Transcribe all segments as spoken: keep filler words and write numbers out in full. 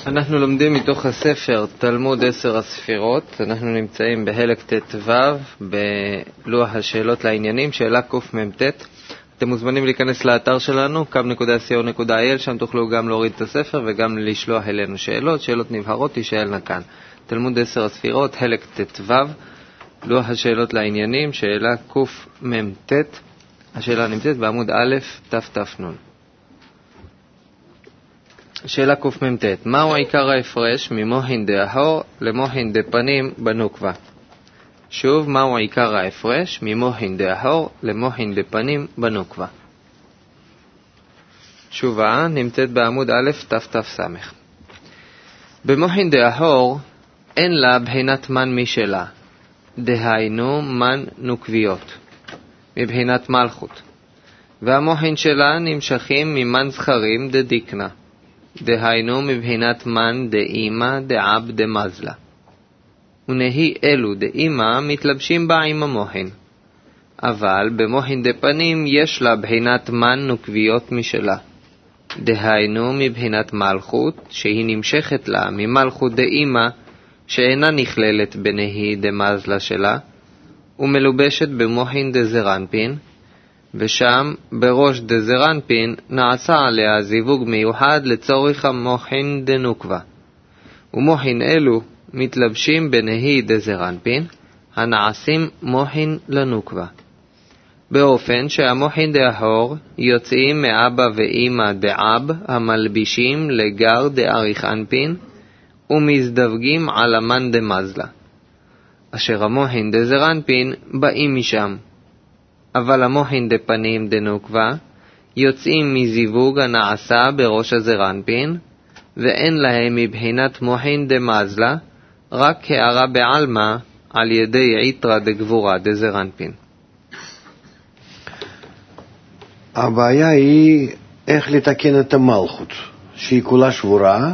אנחנו לומדים מתוך הספר תלמוד עשר הספירות. אנחנו נמצאים בהלק ט"ו בלוח השאלות לעניינים, שאלה קמ"ט. אתם מוזמנים להיכנס לאתר שלנו קו נקודה סי או נקודה איי אל, שם תוכלו גם להוריד את הספר וגם לשלוח אלינו שאלות. שאלות נבהרות תישאלנה כאן. תלמוד עשר הספירות, הלק ט"ו, לוח השאלות לעניינים, שאלה קמ"ט. השאלה נמצאת בעמוד א' תת"ן. שאלה קמ"ט. מהו עיקר ההפרש ממוחין דהור למוחין דפנים בנוקבה? שוב, מהו עיקר ההפרש ממוחין דהור למוחין דפנים בנוקבה? תשובה נמצאת בעמוד א' תת"ס. במוחין דהור אין לה בחינת מן משלה, דהיינו מן נוקביות, מבחינת מלכות, והמוחין שלה נמשכים ממן זכרים דדיקנה, דהיינו מבחינת מן דאימא דאב דמזלה, ונהי אלו דאימא מתלבשים בה עם המוחין. אבל במוחין דפנים יש לה בחינת מן נוקביות משלה, דהיינו מבחינת מלכות שהיא נמשכת לה ממלכות דאימא שאינה נכללת בנהי דמזלה שלה, ומלובשת במוחין דזרנפין, ושם בראש דזרנפין נעשה עליה זיווג מיוחד לצורך המוחין דנוקבה. ומוחין אלו מתלבשים בנהי דזרנפין, הנעשים מוחין לנוקבה, באופן שהמוחין דהור יוצאים מאבא ואימא דאב המלבישים לגר דאריך אנפין, ומזדווגים על המן דמזלה, אשר המוחין דזרנפין באים משם. אבל המוחין דפנים דנוקבה יוצאים מזיווג הנעשה בראש הזרנפין, ואין להם מבחינת מוחין דמזלה, רק הערה בעלמה על ידי עיטרה דגבורה דזרנפין. הבעיה היא איך לתקן את המלכות, שהיא כולה שבורה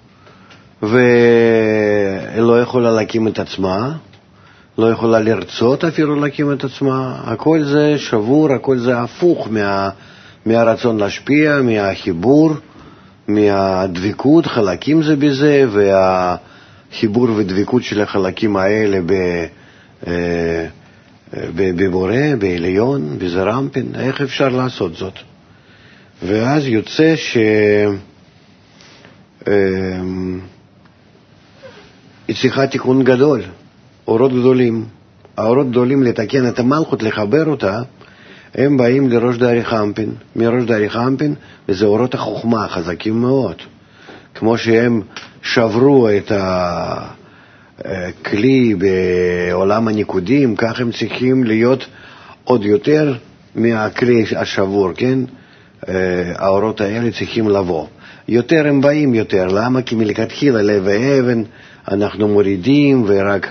ולא יכולה להקים את עצמה, לא יכולה לרצות אפילו להקים את עצמה. הכל זה שבור, הכל זה הפוך מה, מהרצון להשפיע, מהחיבור, מהדבקות, חלקים זה בזה, והחיבור ודבקות של החלקים האלה ב, בבורא, בעליון, בזרנפין. איך אפשר לעשות זאת? ואז יוצא ש... היא צריכה תיקון גדול, אורות גדולים. האורות גדולים לתקן את המלכות, לחבר אותה, הם באים לראש דאריך אנפין. מראש דאריך אנפין, וזה אורות החוכמה, חזקים מאוד. כמו שהם שברו את הכלי בעולם הניקודים, כך הם צריכים להיות עוד יותר מהכלי השבור, כן? האורות האלה צריכים לבוא. יותר הם באים יותר. למה? כי מלכתחילה לב האבן אנחנו מורידים, ורק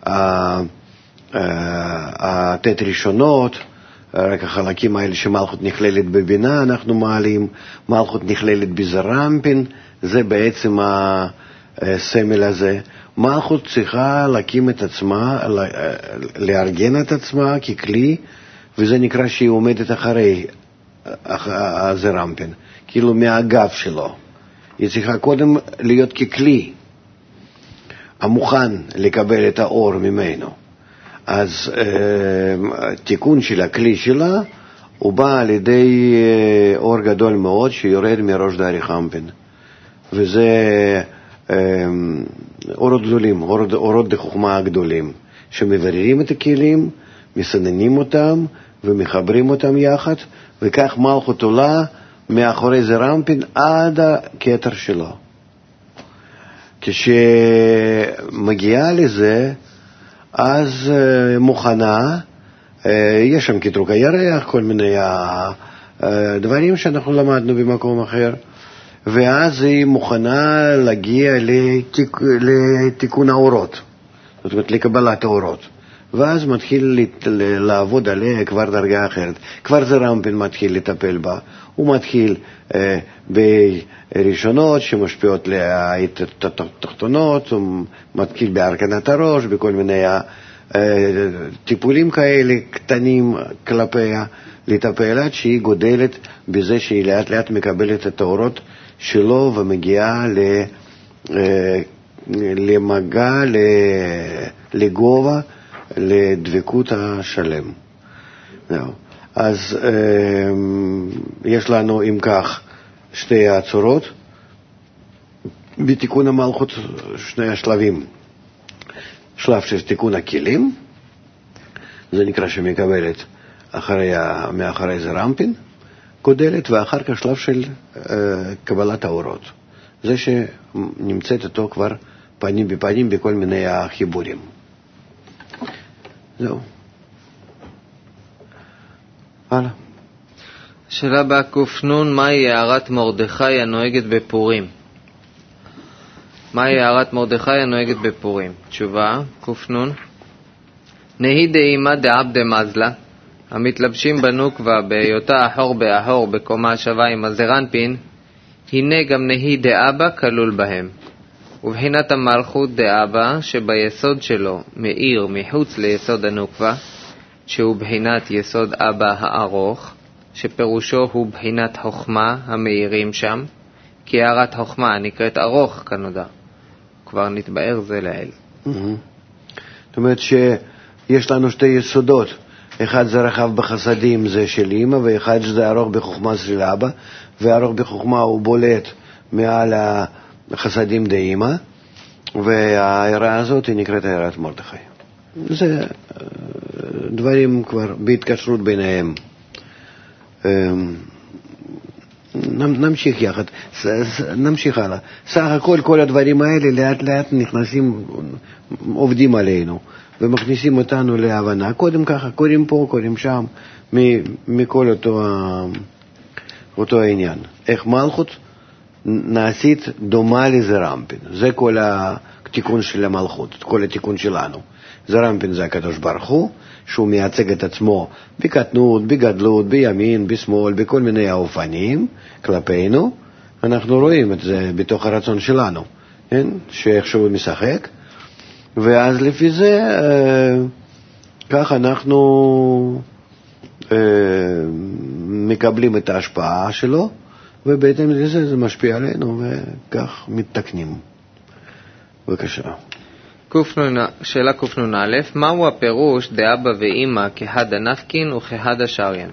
התת ראשונות, רק החלקים האלה שמלכות נכללת בבינה אנחנו מעלים, מלכות נכללת בזרנפין, זה בעצם הסמל הזה. מלכות צריכה להקים את עצמה, לארגן את עצמה ככלי, וזה נקרא שהיא עומדת אחרי הזרנפין, כאילו מהאגף שלו. היא צריכה קודם להיות ככלי המוכן לקבל את האור ממנו. אז אה, תיקון של הכלי שלה הוא בא על ידי אה, אור גדול מאוד שיורד מראש דאריך אנפין, וזה אה, אורות גדולים, אורות, אורות דחוכמה גדולים שמבררים את הכלים, מסננים אותם ומחברים אותם יחד, וכך מלכות עולה מאחורי זרנפין עד הכתר שלו. כשמגיעה לזה, אז מוכנה, יש שם כתרוק הירח, כל מיני דברים שאנחנו למדנו במקום אחר, ואז היא מוכנה להגיע לתיק, לתיקון האורות, זאת אומרת לקבלת האורות, ואז מתחיל לעבוד עליה כבר דרגה אחרת. כבר זרנפין מתחיל לטפל בה, הוא מתחיל אה, בראשונות שמשפיעות לתחתונות, הוא מתחיל בהרכנת הראש, בכל מיני אה, טיפולים כאלה קטנים כלפיה, לטפל עד שהיא גודלת בזה שהיא לאט לאט מקבלת את האורות שלו ומגיעה למגע, לגובה, לדבקות השלם. אז יש לנו אם כך שתי הצורות בתיקון המלכות, שני השלבים. שלב של תיקון הכלים, זה נקרא שמקבלת אחרי, מאחרי זה רמפין, גודלת, ואחר כך שלב של uh, קבלת האורות. זה שנמצאת אותו כבר פנים בפנים בכל מיני החיבורים. זהו. הלאה. שאלה הבאה, קופנון, מהי הערת מרדכי הנוהגת בפורים? מהי הערת מרדכי הנוהגת בפורים? תשובה, קופנון, נהי דאימא דעבד מזלה, המתלבשים בנוקבה בהיותה אחור באחור בקומה שווה עם הזרנפין, הנה גם נהי דאבא כלול בהם. ובחינת המלכות דאבא שביסוד שלו מאיר מחוץ ליסוד הנוקבה, שהוא בחינת יסוד אבא הארוך, שפירושו הוא בחינת חוכמה המאירים שם, כי הערת חוכמה נקראת ארוך כנודע. כבר נתבאר זה לאל. זאת אומרת שיש לנו שתי יסודות. אחד זה רחב בחסדים, זה של אמא, ואחד זה ארוך בחוכמה של אבא, וארוך בחוכמה הוא בולט מעל החסדים דאמא, והעירה הזאת היא נקראת העירת מרדכי. זה דברים כבר בהתקשרות ביניהם. נמשיך יחד, נמשיך הלאה. סך הכל כל הדברים האלה לאט לאט נכנסים, עובדים עלינו ומכניסים אותנו להבנה. קודם ככה, קוראים פה, קוראים שם, מכל אותו, אותו העניין. איך מלכות נעשית דומה לזרמפין. זה כל התיקון של המלכות, כל התיקון שלנו. זרמפין זה הקדוש ברוך הוא, שהוא מייצג את עצמו בקטנות, בגדלות, בימין, בשמאל, בכל מיני האופנים כלפינו. אנחנו רואים את זה בתוך הרצון שלנו, כן? שאיכשהו משחק, ואז לפי זה אה, כך אנחנו אה, מקבלים את ההשפעה שלו, ובהתאם לזה זה משפיע עלינו, וכך מתקנים. בבקשה. שאלה קופנון א', מהו הפירוש דאבא ואמא כחד הנפקין וכחד השריין?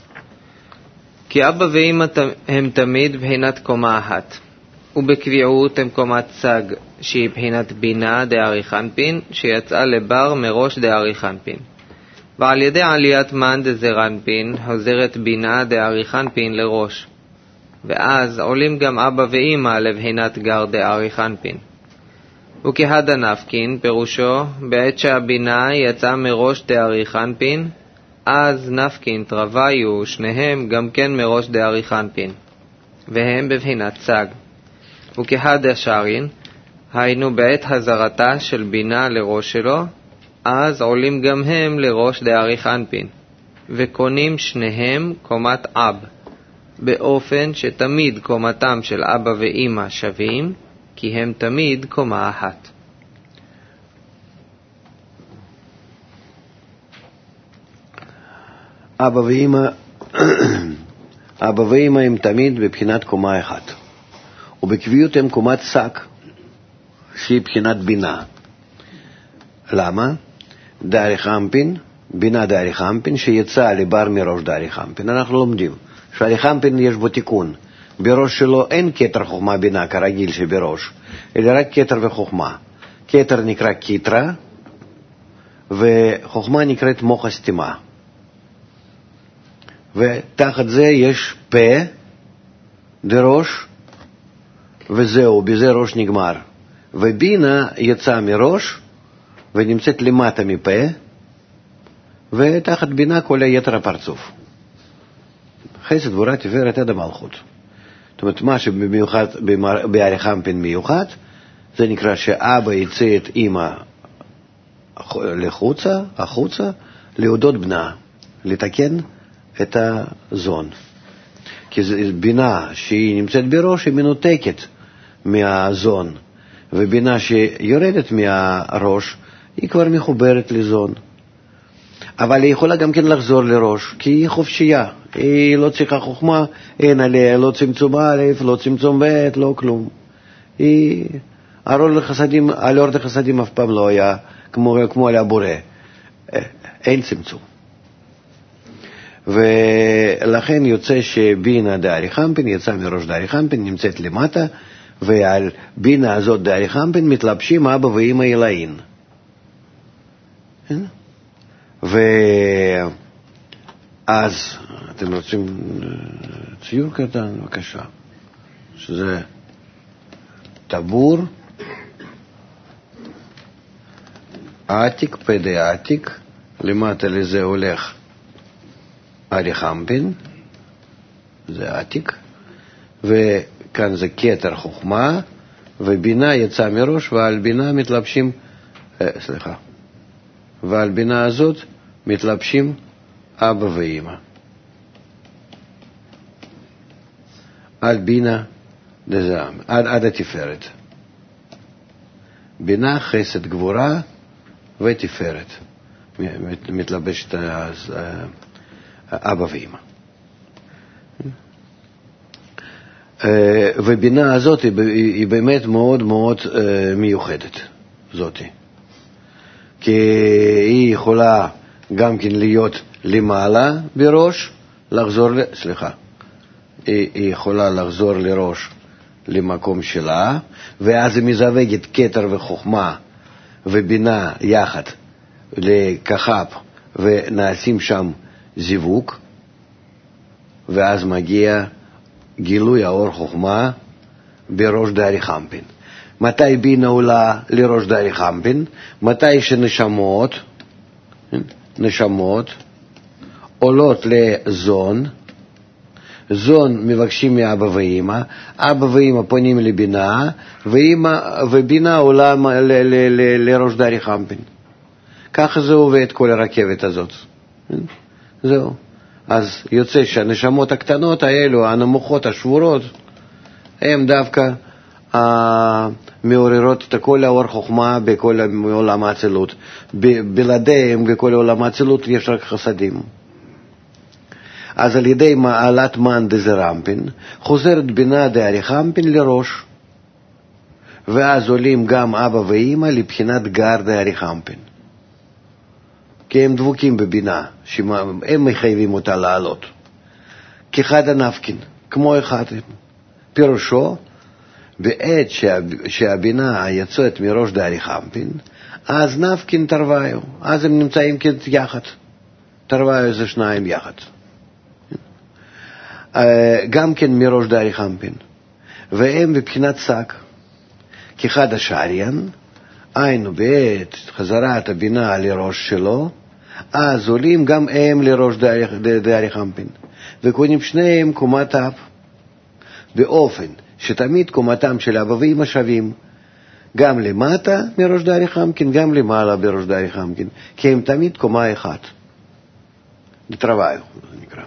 כי אבא ואמא הם תמיד בחינת קומה אחת, ובקביעות הם קומת סג, שהיא בחינת בינה דאריכנפין, שיצאה לבר מראש דאריכנפין. ועל ידי עליית מן דזרנפין, חוזרת בינה דאריכנפין לראש. ואז עולים גם אבא ואמא לבחינת גר דאריכנפין. וכהד הנפקין, פירושו, בעת שהבינה יצאה מראש דאריכנפין, אז נפקין טרוויו, שניהם גם כן מראש דאריכנפין, והם בבחינת סג. וכהד השריין, היינו בעת הזרתה של בינה לראש שלו, אז עולים גם הם לראש דאריכנפין, וקונים שניהם קומת אב, באופן שתמיד קומתם של אבא ואמא שווים, כי הם תמיד קומה אחת. אבא ואמא, אבא ואמא הם תמיד בבחינת קומה אחת, ובקביעות הם קומת שק, שהיא בחינת בינה. למה? דאריכנפין, בינה דאריכנפין, שיצא לבר מראש דאריכנפין. אנחנו לומדים שאריכנפין יש בו תיקון. בראש שלו אין כתר חוכמה בינה כרגיל שבראש, אלא רק כתר וחוכמה. כתר נקרא קיטרה, וחוכמה נקראת מוח הסתימה. ותחת זה יש פה דראש, וזהו, בזה ראש נגמר. ובינה יצאה מראש, ונמצאת למטה מפה, ותחת בינה כל היתר הפרצוף. חסד גבורה תפארת עד המלכות. זאת אומרת, מה שבמיוחד באריכנפין מיוחד, זה נקרא שאבא יצא את אמא לחוצה, החוצה, להודות בנה, לתקן את הזון. כי בינה שהיא נמצאת בראש היא מנותקת מהזון, ובינה שיורדת מהראש היא כבר מחוברת לזון. אבל היא יכולה גם כן לחזור לראש, כי היא חופשייה, היא לא צריכה חוכמה, אין עליה לא צמצום א', לא צמצום ב', לא כלום. היא, הרול לחסדים, הלורד לחסדים אף פעם לא היה כמו, כמו על הבורא. אין צמצום. ולכן יוצא שבינה דארי חמפין יצא מראש דארי חמפין, נמצאת למטה, ועל בינה הזאת דארי חמפין מתלבשים אבא ואמא אלוהין. ואז אתם רוצים ציור קטן, בבקשה, שזה טבור עתיק, פדי עתיק, למטה לזה הולך ארי חמפין, זה עתיק, וכאן זה כתר חוכמה, ובינה יצא מראש, ועל בינה מתלבשים, אה, סליחה, ועל בינה הזאת מתלבשים אבא ואמא. על בינה דזעם, עד, עד התפארת. בינה, חסד, גבורה ותפארת. מתלבשת אז אבא ואמא. ובינה הזאת היא באמת מאוד מאוד מיוחדת, זאת. כי היא יכולה גם כן להיות למעלה בראש, לחזור, סליחה, היא, היא יכולה לחזור לראש למקום שלה, ואז היא מזווגת כתר וחוכמה ובינה יחד לכחב, ונעשים שם זיווג, ואז מגיע גילוי האור חוכמה בראש דארי חמפין. מתי בינה עולה לראש דארי חמפין? מתי שנשמות, נשמות, עולות לזון, זון מבקשים מאבא ואמא, אבא ואמא פונים לבינה, ואמא, ובינה עולה ל, ל, ל, לראש דארי חמפין. ככה זה עובד כל הרכבת הזאת. זהו. אז יוצא שהנשמות הקטנות האלו, הנמוכות, השבורות, הן דווקא אה, מעוררות את כל האור חוכמה בכל עולם האצילות. בלעדיהם בכל עולם האצילות יש רק חסדים. אז על ידי מעלת מן דזרמפין חוזרת בינה דארי חמפין לראש, ואז עולים גם אבא ואמא לבחינת גר דארי חמפין, כי הם דבוקים בבינה, שהם מחייבים אותה לעלות כחד הנפקין, כמו אחד. פירושו בעת שהבינה יצאת מראש דארי חמפין, אז נפקין תרוויו, אז הם נמצאים יחד. תרוויו זה שניים יחד, גם כן מראש דארי חמפין, והם בבחינת שק כחד השעריין. היינו בעת חזרת הבינה לראש שלו, אז עולים גם הם לראש דארי חמפין, וקונים שניהם קומת אב, באופן שתמיד קומתם של אבא ואמא שווים, גם למטה מראש דארי חמפין, גם למעלה בראש דארי חמפין, כי הם תמיד קומה אחת. דתרוויו, זה נקרא.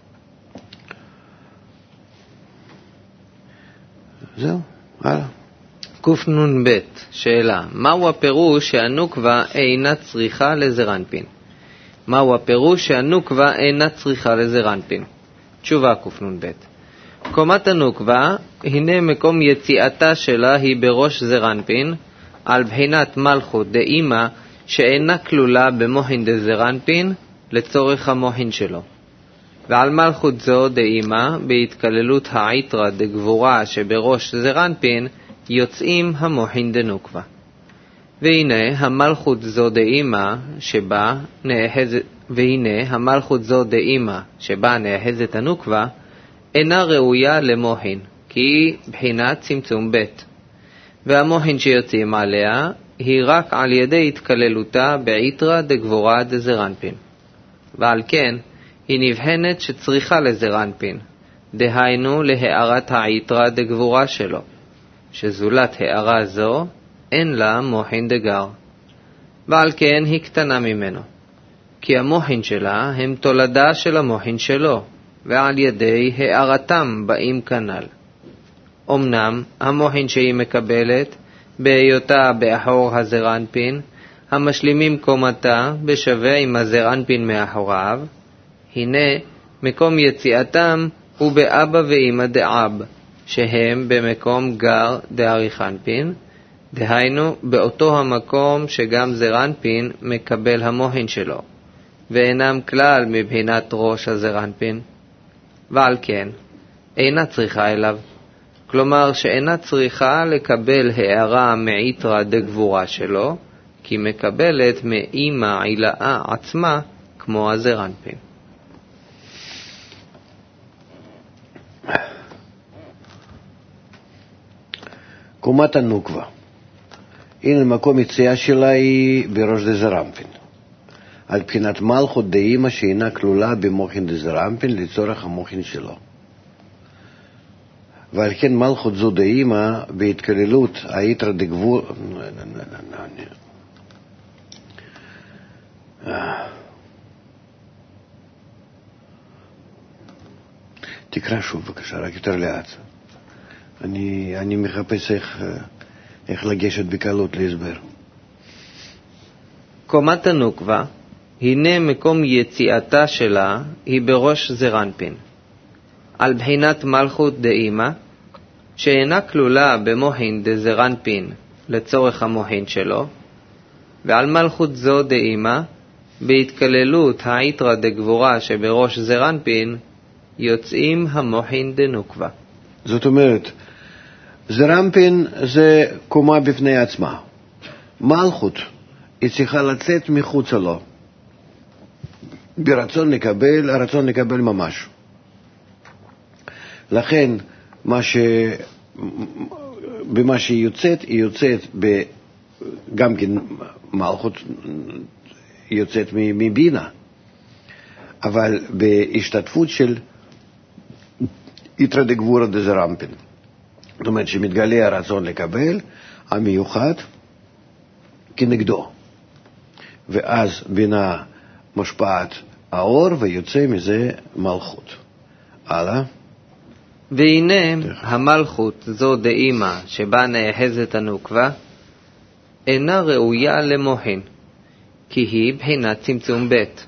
זהו, הלאה. קנ"ב, שאלה, מהו הפירוש שהנוקבה אינה צריכה לזרנפין? מהו הפירוש שהנוקבה אינה צריכה לזרנפין? תשובה קנ"ב, קומת הנוקבה, הנה מקום יציאתה שלה היא בראש זרנפין, על בחינת מלכות דאמא שאינה כלולה במוחין דזרנפין לצורך המוחין שלו. ועל מלכות זו דאמא, בהתכללות העיטרא דגבורה שבראש זרנפין, יוצאים המוחין דנוקבה. והנה המלכות זו דאמא שבה נאחזת, והנה המלכות זו דאמא שבה נאחזת הנוקבה, אינה ראויה למוחין, כי היא בחינת צמצום בית. והמוחין שיוצאים עליה היא רק על ידי התכללותה בעיטרא דגבורה דזרנפין. ועל כן היא נבחנת שצריכה לזרנפין, דהיינו להארת העיטרא דגבורה שלו, שזולת הערה זו אין לה מוחין דגר, ועל כן היא קטנה ממנו, כי המוחין שלה הם תולדה של המוחין שלו, ועל ידי הערתם באים כנל. אמנם המוחין שהיא מקבלת בהיותה באחור הזרנפין, המשלימים קומתה בשווה עם הזרנפין מאחוריו, הנה מקום יציאתם הוא באבא ואמא דאב, שהם במקום גר דאריך אנפין, דהיינו באותו המקום שגם זר אנפין מקבל המוחין שלו, ואינם כלל מבחינת ראש הזר אנפין, ועל כן אינה צריכה אליו. כלומר שאינה צריכה לקבל הערה מעיתרא דגבורה שלו, כי מקבלת מאמא עילאה עצמה כמו הזר אנפין. קומת הנוקבה, הנה מקום יציאה שלה היא בראש דזר אנפין, על בחינת מלכות דאמא שאינה כלולה במוחין דזר אנפין לצורך המוחין שלו. ועל כן מלכות זו דאמא בהתכללות היתרא דגבור... תקרא שוב בבקשה, רק יותר לאט. אני, אני מחפש איך, איך לגשת בקלות להסבר. קומת הנוקבה, הנה מקום יציאתה שלה היא בראש זר אנפין, על בחינת מלכות דאמא, שאינה כלולה במוחין דזר אנפין לצורך המוחין שלו, ועל מלכות זו דאמא, בהתכללות היתרא דגבורה שבראש זר אנפין, יוצאים המוחין דנוקבה. זאת אומרת, זר אנפין זה קומה בפני עצמה. מלכות היא צריכה לצאת מחוצה לו, ברצון לקבל, הרצון לקבל ממש. לכן, מה ש... במה שהיא יוצאת, היא יוצאת ב... גם כן מלכות היא יוצאת מבינה, אבל בהשתתפות של יתרא דגבורא דזר אנפין. זאת אומרת שמתגלה הרצון לקבל המיוחד כנגדו, ואז בינה משפעת האור ויוצא מזה מלכות. הלאה. והנה המלכות זו דאמא שבה נאחזת הנוקבה אינה ראויה למוחין, כי היא בחינת צמצום בית,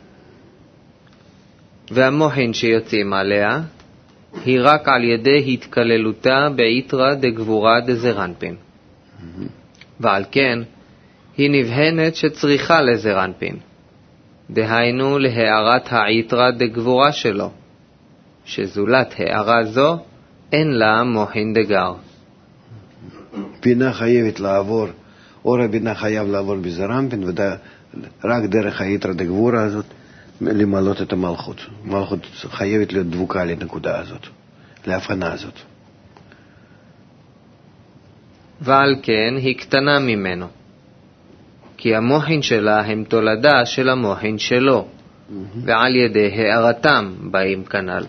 והמוחין שיוצאים עליה היא רק על ידי התכללותה ביתרא דגבורה דזר אנפין, ועל כן היא נבהנת שצריכה לזר אנפין, דהיינו להערת היתרא דגבורה שלו, שזולת הערה זו אין לה מוחין דגר. בינה חייבת לעבור, אור הבינה חייב לעבור בזר אנפין, ורק דרך היתרא דגבורה הזאת למלות את המלכות. מלכות חייבת להיות דבוקה לנקודה הזאת, להבחנה הזאת. ועל כן היא קטנה ממנו, כי המוחין שלה הם תולדה של המוחין שלו, ועל ידי הערתם באים כנל.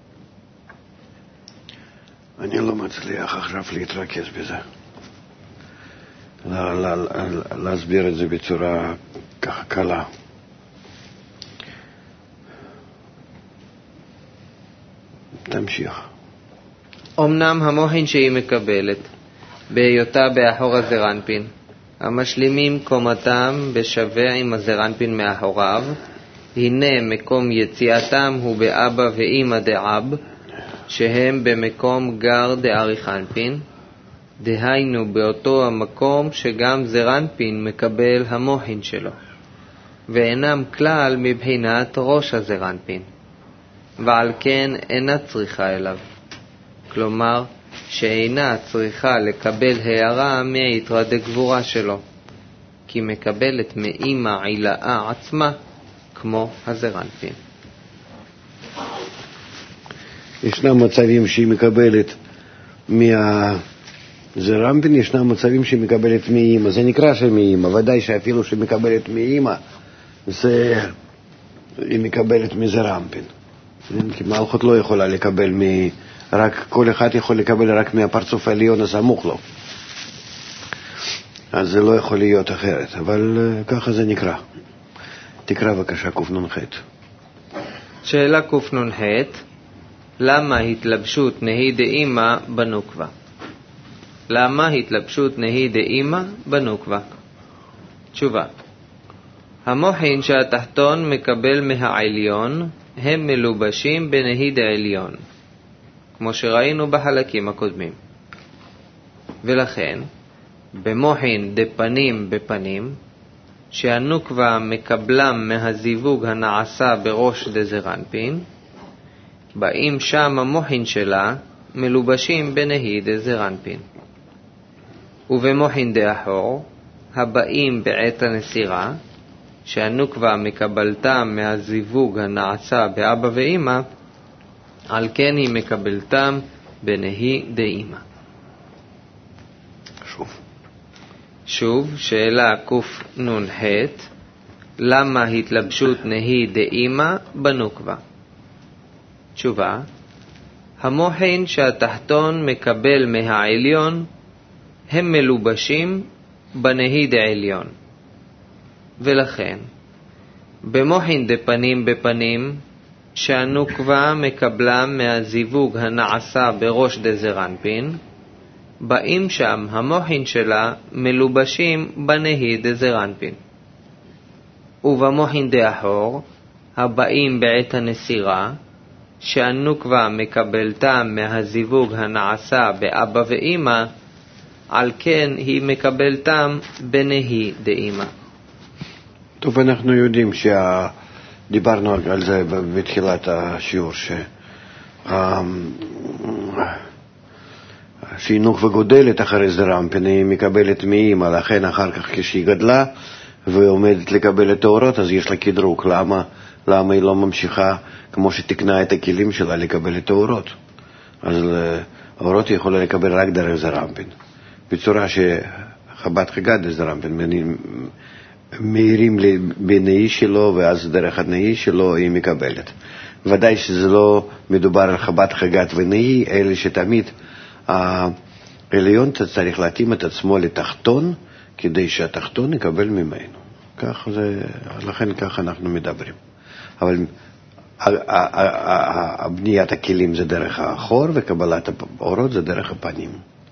אני לא מצליח עכשיו להתרכז בזה, להסביר את זה בצורה ככה קלה. תמשיך. אמנם המוחין שהיא מקבלת בהיותה באחור הזר אנפין, המשלימים קומתם בשווה עם הזר אנפין מאחוריו, הנה מקום יציאתם הוא באבא ואמא דאב, שהם במקום גר דאריך אנפין, דהיינו באותו המקום שגם זר אנפין מקבל המוחין שלו, ואינם כלל מבחינת ראש הזר אנפין, ועל כן אינה צריכה אליו. כלומר, שאינה צריכה לקבל הערה מיתרא דגבורה שלו, כי מקבלת מאמא עילאה עצמה כמו הזר אנפין. ישנם מצבים שהיא מקבלת מהזר אנפין, ישנם מצבים שהיא מקבלת מאמא. זה נקרא שמאמא, ודאי שאפילו שהיא מקבלת מאמא, זה היא מקבלת מזר אנפין. כי מלכות לא יכולה לקבל מ... רק כל אחד יכול לקבל רק מהפרצוף העליון הסמוך לו, אז זה לא יכול להיות אחרת, אבל ככה זה נקרא. תקרא בבקשה קנ"ח. שאלה קנ"ח, למה התלבשות נהי דאמא בנוקבה? למה התלבשות נהי דאמא בנוקבה? תשובה, המוחין שהתחתון מקבל מהעליון הם מלובשים בנהי דעליון, כמו שראינו בחלקים הקודמים. ולכן, במוחין דפנים בפנים, שהנוקבה מקבלם מהזיווג הנעשה בראש דזרנפין, באים שם המוחין שלה מלובשים בנהי דזרנפין. ובמוחין דאחור, הבאים בעת הנסירה, שהנוקבה מקבלתם מהזיווג הנעשה באבא ואמא, על כן היא מקבלתם בנהי דאמא. שוב. שוב, שאלה קנ"ח, למה התלבשות נהי דאמא בנוקבה? תשובה, המוחין שהתחתון מקבל מהעליון, הם מלובשים בנהי דעליון. ולכן, במוחין דפנים בפנים, שהנוקבה מקבלם מהזיווג הנעשה בראש דזרנפין, באים שם המוחין שלה מלובשים בנהי דזרנפין. ובמוחין דאחור, הבאים בעת הנסירה, שהנוקבה מקבלתם מהזיווג הנעשה באבא ואמא, על כן היא מקבלתם בנהי דאמא. טוב, אנחנו יודעים שדיברנו על זה בתחילת השיעור, ש... שהיא נוקבה גודלת אחרי זרנפין, היא מקבלת מאמא, לכן אחר כך כשהיא גדלה ועומדת לקבל את האורות, אז יש לה כדרוק. למה? למה היא לא ממשיכה כמו שתקנה את הכלים שלה לקבל את האורות? אז האורות היא יכולה לקבל רק דרך זרנפין, בצורה שחב"ד חג"ד זרנפין מאירים בנהי שלו, ואז דרך הנהי שלו היא מקבלת. ודאי שזה לא מדובר על חב"ד חג"ד ונהי, אלא שתמיד העליון צריך להתאים את עצמו לתחתון, כדי שהתחתון יקבל ממנו. כך זה, לכן כך אנחנו מדברים. אבל בניית הכלים זה דרך האחור, וקבלת האורות זה דרך הפנים.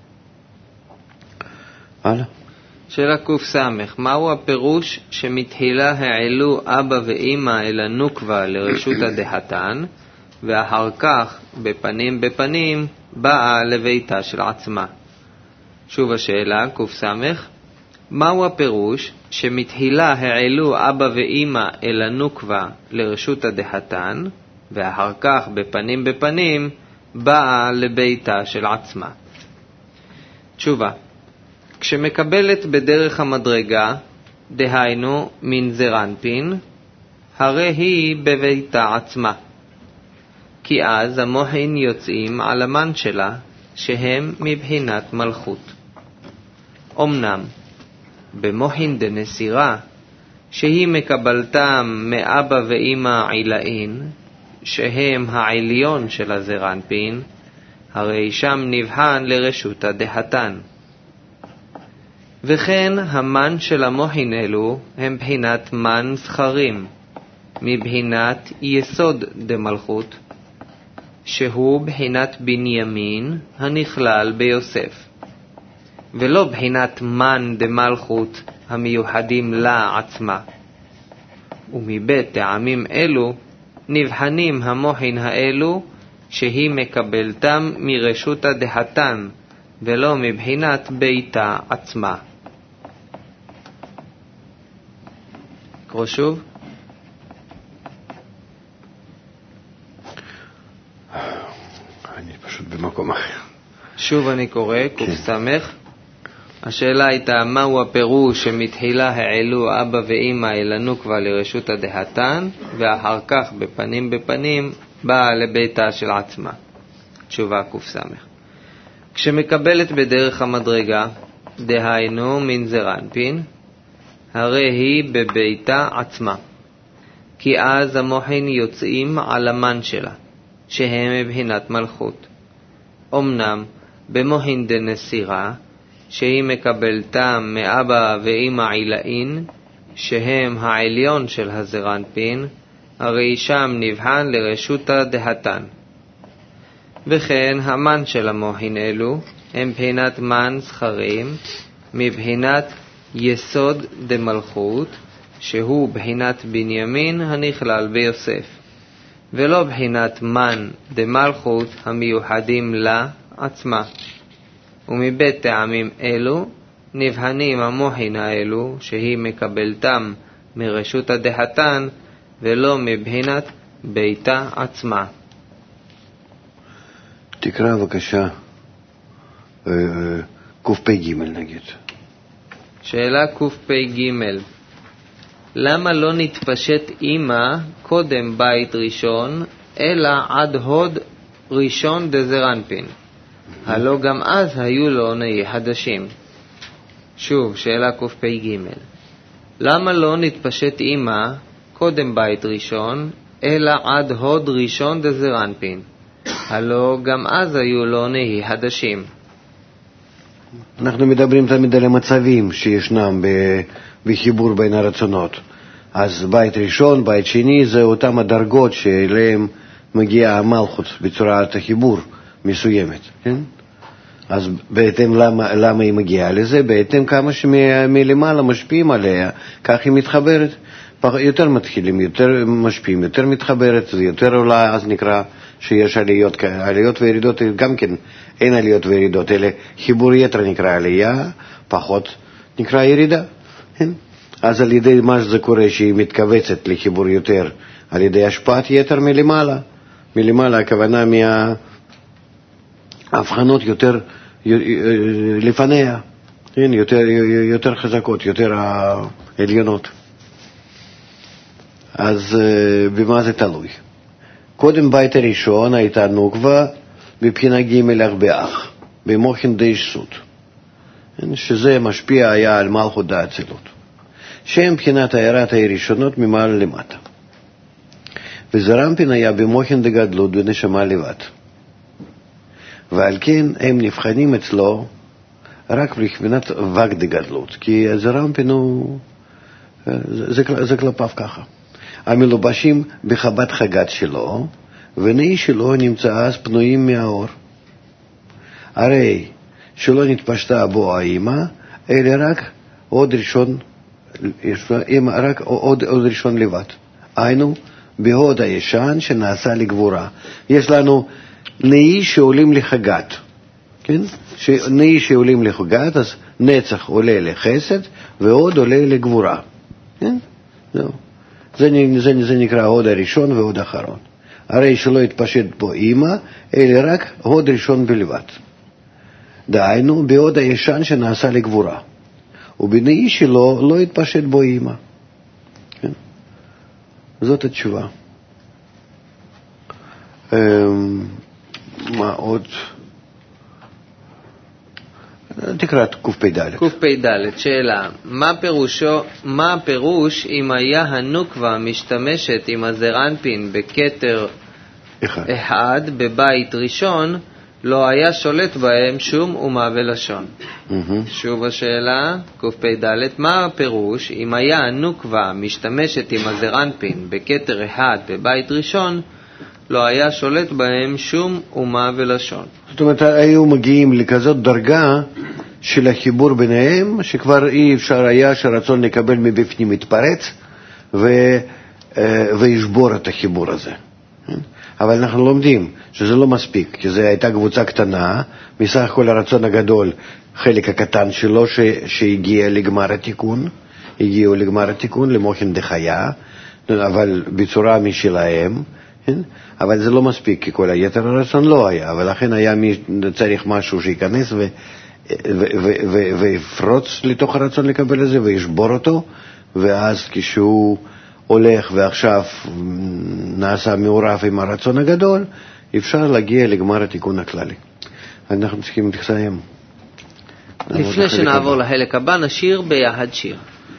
הלאה. שאלה ק"ס, מהו הפירוש שמתחילה העלו אבא ואמא אל הנוקבה לרשות הדחתן, ואחר כך בפנים בפנים באה לביתה של עצמה? שוב השאלה ק"ס, מהו הפירוש שמתחילה העלו אבא ואמא אל הנוקבה לרשות הדחתן, ואחר כך בפנים בפנים באה לביתה של עצמה? תשובה, כשמקבלת בדרך המדרגה, דהיינו מן זרנפין, הרי היא בביתה עצמה, כי אז המוחין יוצאים על המן שלה, שהם מבחינת מלכות. אמנם, במוחין דנסירה, שהיא מקבלתם מאבא ואמא עילאין, שהם העליון של הזרנפין, הרי שם נבחן לרשות הדחתן. וכן המן של המוחין אלו הם בחינת מן זכרים, מבחינת יסוד דמלכות, שהוא בחינת בנימין הנכלל ביוסף, ולא בחינת מן דמלכות המיוחדים לה עצמה. ומבית טעמים אלו נבחנים המוחין האלו שהיא מקבלתם מרשות הדחתן, ולא מבחינת ביתה עצמה. קרוא שוב. אני פשוט במקום אחר. שוב אני קורא, ק"ס. השאלה הייתה, מהו הפירוש שמתחילה העלו אבא ואמא אל הנוקבה לרשות הדחתן, ואחר כך בפנים בפנים באה לביתה של עצמה? תשובה ק"ס. כשמקבלת בדרך המדרגה, דהיינו מן זרנפין, הרי היא בביתה עצמה, כי אז המוחין יוצאים על המן שלה, שהם מבחינת מלכות. אמנם במוחין דנסירה, שהיא מקבלתם מאבא ואמא עילאין, שהם העליון של הזרנפין, הרי שם נבחן לרשות הדחתן. וכן המן של המוחין אלו הם בחינת מן זכרים, מבחינת יסוד דמלכות, שהוא בחינת בנימין הנכלל ביוסף, ולא בחינת מן דמלכות המיוחדים לה עצמה. ומבית טעמים אלו נבחנים המוחין האלו שהיא מקבלתם מרשות הדחתן ולא מבחינת ביתה עצמה. תקרא בבקשה קפ"ג נגיד. שאלה קפ"ג, למה לא נתפשט אימא קודם בית ראשון אלא עד הוד ראשון דזרנפין? הלא גם אז היו לו נהי חדשים. שוב, שאלה קפ"ג, למה לא נתפשט אימא קודם בית ראשון אלא עד הוד ראשון דזרנפין? הלא גם אז היו לו נהי חדשים. אנחנו מדברים תמיד על המצבים שישנם בחיבור בין הרצונות. אז בית ראשון, בית שני, זה אותם הדרגות שאליהם מגיעה המלכות בצורת החיבור מסוימת, כן? אז בהתאם למה, למה היא מגיעה לזה, בהתאם כמה שמלמעלה משפיעים עליה, כך היא מתחברת. יותר מתחילים, יותר משפיעים, יותר מתחברת, זה יותר עולה, אז נקרא שיש עליות, עליות וירידות, גם כן אין עליות וירידות, אלא חיבור יתר נקרא עלייה, פחות נקרא ירידה. כן? אז על ידי מה שזה קורה שהיא מתכווצת לחיבור יותר, על ידי השפעת יתר מלמעלה. מלמעלה הכוונה מההבחנות יותר לפניה, כן? יותר, יותר חזקות, יותר העליונות. אז במה זה תלוי? קודם בית הראשון הייתה נוקבה בבחינה ג' אך באח, במוחין דאישסות, שזה משפיע היה על מלכות דאצילות, שהם בחינת הערת הראשונות ממעלה למטה. וזרנפין היה במוחין דגדלות ונשמה לבד, ועל כן הם נבחנים אצלו רק בבחינת וק דגדלות, כי זרנפין הוא, זה, זה כלפיו ככה. המלובשים בחבת חגת שלו, ונאי שלו נמצא אז פנויים מהאור. הרי שלא נתפשטה בו האמא, אלא רק עוד ראשון, רק עוד, עוד ראשון לבד. היינו, בהוד הישן שנעשה לגבורה. יש לנו נאי שעולים לחגת, כן? נאי שעולים לחגת, אז נצח עולה לחסד, ועוד עולה לגבורה. כן? זהו. זה, זה, זה נקרא הוד הראשון והוד האחרון. הרי שלא התפשט בו אימא, אלא רק הוד ראשון בלבד. דהיינו, בהוד הישן שנעשה לגבורה. ובנאי שלו לא התפשט בו אימא. כן? זאת התשובה. מה עוד? תקרא קפ"ד. קפ"ד, שאלה, מה פירושו, מה פירוש אם היה הנוקבה משתמשת עם הזרנפין בכתר אחד, אחד בבית ראשון, לא היה שולט בהם שום אומה ולשון? Mm-hmm. שוב השאלה, קפ"ד, מה הפירוש אם היה הנוקבה משתמשת עם הזרנפין בכתר אחד בבית ראשון, לא היה שולט בהם שום אומה ולשון? זאת אומרת, היו מגיעים לכזאת דרגה של החיבור ביניהם, שכבר אי אפשר היה שרצון לקבל מבפנים מתפרץ ו... וישבור את החיבור הזה. אבל אנחנו לומדים שזה לא מספיק, כי זו הייתה קבוצה קטנה, מסך כל הרצון הגדול, חלק הקטן שלו ש... שהגיע לגמר התיקון, הגיעו לגמר התיקון, למוחין דחיה, אבל בצורה משלהם, אבל זה לא מספיק, כי כל היתר הרצון לא היה, ולכן היה צריך משהו שיכנס ו... ויפרוץ לתוך הרצון לקבל את זה וישבור אותו, ואז כשהוא הולך ועכשיו נעשה מעורב עם הרצון הגדול, אפשר להגיע לגמר התיקון הכללי. אנחנו צריכים לסיים. לפני שנעבור לחלק הבא, נשיר ביחד שיר.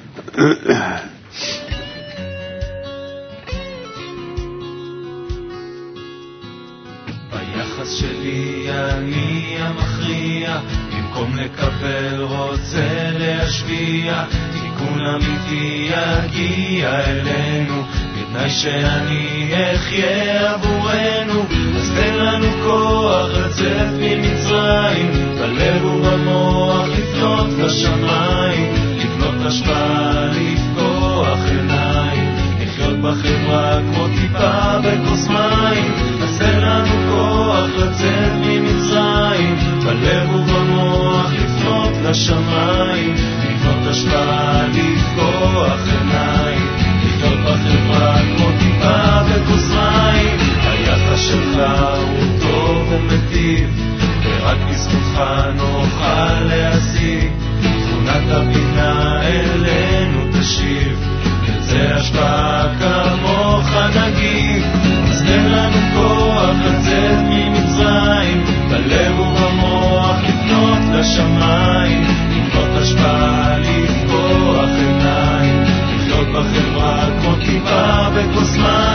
ביחס שלי אני המכריע, במקום לקבל רוצה להשפיע, תיקון אמיתי יגיע אלינו, בתנאי שאני אחיה עבורנו. אז תן לנו כוח לצאת ממצרים, בלב ובמוח לפנות לשמיים, לבנות השפעה, לפקוח עיניים, לחיות בחברה כמו טיפה בכוס מים, אז תן לנו כוח לצאת ממצרים, בלב ובמוח לפנות לשמיים, לבנות השפעה, לפקוח עיניים, לחיות בחברה כמו טיפה בכוס מים. היחס שלך הוא טוב ומטיב, ורק בזכותך נוכל להשיג, תכונת הבינה אלינו תשיב, זה השפעה כמוך נגיב. אז תן לנו כוח לצאת ממצרים, בלב ובמוח לפנות לשמיים, לבנות השפעה, לפקוח עיניים, לחיות בחברה כמו טיפה בכוס מים.